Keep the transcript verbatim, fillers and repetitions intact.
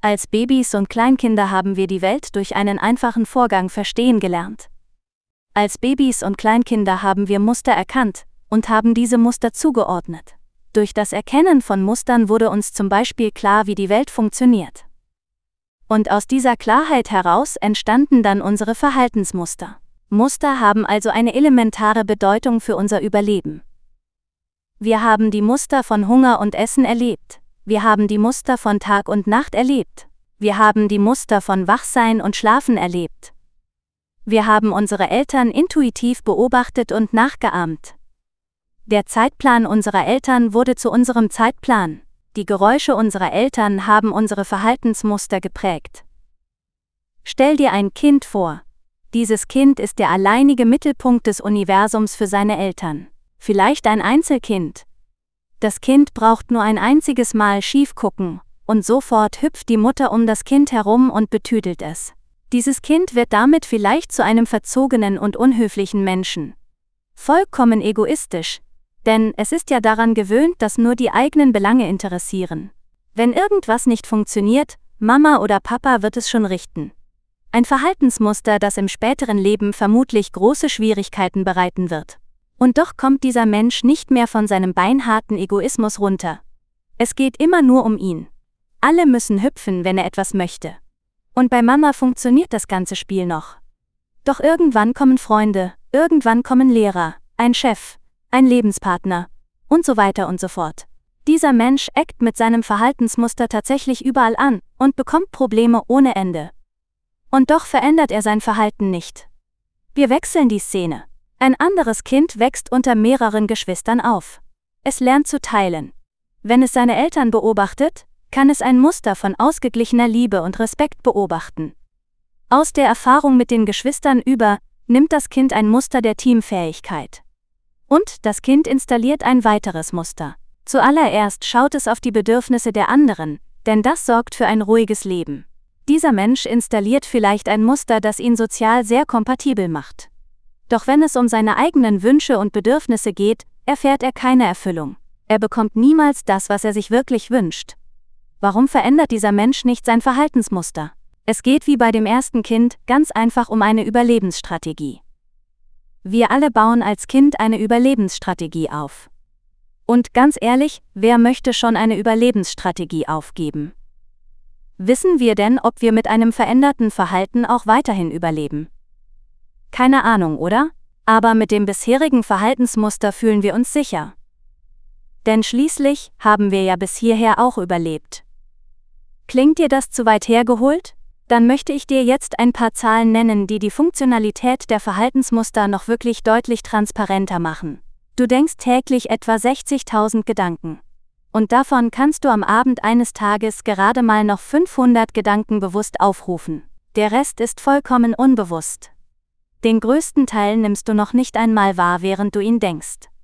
Als Babys und Kleinkinder haben wir die Welt durch einen einfachen Vorgang verstehen gelernt. Als Babys und Kleinkinder haben wir Muster erkannt und haben diese Muster zugeordnet. Durch das Erkennen von Mustern wurde uns zum Beispiel klar, wie die Welt funktioniert. Und aus dieser Klarheit heraus entstanden dann unsere Verhaltensmuster. Muster haben also eine elementare Bedeutung für unser Überleben. Wir haben die Muster von Hunger und Essen erlebt. Wir haben die Muster von Tag und Nacht erlebt. Wir haben die Muster von Wachsein und Schlafen erlebt. Wir haben unsere Eltern intuitiv beobachtet und nachgeahmt. Der Zeitplan unserer Eltern wurde zu unserem Zeitplan. Die Geräusche unserer Eltern haben unsere Verhaltensmuster geprägt. Stell dir ein Kind vor. Dieses Kind ist der alleinige Mittelpunkt des Universums für seine Eltern. Vielleicht ein Einzelkind. Das Kind braucht nur ein einziges Mal schief gucken, und sofort hüpft die Mutter um das Kind herum und betüdelt es. Dieses Kind wird damit vielleicht zu einem verzogenen und unhöflichen Menschen. Vollkommen egoistisch, denn es ist ja daran gewöhnt, dass nur die eigenen Belange interessieren. Wenn irgendwas nicht funktioniert, Mama oder Papa wird es schon richten. Ein Verhaltensmuster, das im späteren Leben vermutlich große Schwierigkeiten bereiten wird. Und doch kommt dieser Mensch nicht mehr von seinem beinharten Egoismus runter. Es geht immer nur um ihn. Alle müssen hüpfen, wenn er etwas möchte. Und bei Mama funktioniert das ganze Spiel noch. Doch irgendwann kommen Freunde, irgendwann kommen Lehrer, ein Chef, ein Lebenspartner und so weiter und so fort. Dieser Mensch eckt mit seinem Verhaltensmuster tatsächlich überall an und bekommt Probleme ohne Ende. Und doch verändert er sein Verhalten nicht. Wir wechseln die Szene. Ein anderes Kind wächst unter mehreren Geschwistern auf. Es lernt zu teilen. Wenn es seine Eltern beobachtet, kann es ein Muster von ausgeglichener Liebe und Respekt beobachten. Aus der Erfahrung mit den Geschwistern über, nimmt das Kind ein Muster der Teamfähigkeit. Und das Kind installiert ein weiteres Muster. Zuallererst schaut es auf die Bedürfnisse der anderen, denn das sorgt für ein ruhiges Leben. Dieser Mensch installiert vielleicht ein Muster, das ihn sozial sehr kompatibel macht. Doch wenn es um seine eigenen Wünsche und Bedürfnisse geht, erfährt er keine Erfüllung. Er bekommt niemals das, was er sich wirklich wünscht. Warum verändert dieser Mensch nicht sein Verhaltensmuster? Es geht wie bei dem ersten Kind ganz einfach um eine Überlebensstrategie. Wir alle bauen als Kind eine Überlebensstrategie auf. Und ganz ehrlich, wer möchte schon eine Überlebensstrategie aufgeben? Wissen wir denn, ob wir mit einem veränderten Verhalten auch weiterhin überleben? Keine Ahnung, oder? Aber mit dem bisherigen Verhaltensmuster fühlen wir uns sicher. Denn schließlich haben wir ja bis hierher auch überlebt. Klingt dir das zu weit hergeholt? Dann möchte ich dir jetzt ein paar Zahlen nennen, die die Funktionalität der Verhaltensmuster noch wirklich deutlich transparenter machen. Du denkst täglich etwa sechzigtausend Gedanken. Und davon kannst du am Abend eines Tages gerade mal noch fünfhundert Gedanken bewusst aufrufen. Der Rest ist vollkommen unbewusst. Den größten Teil nimmst du noch nicht einmal wahr, während du ihn denkst.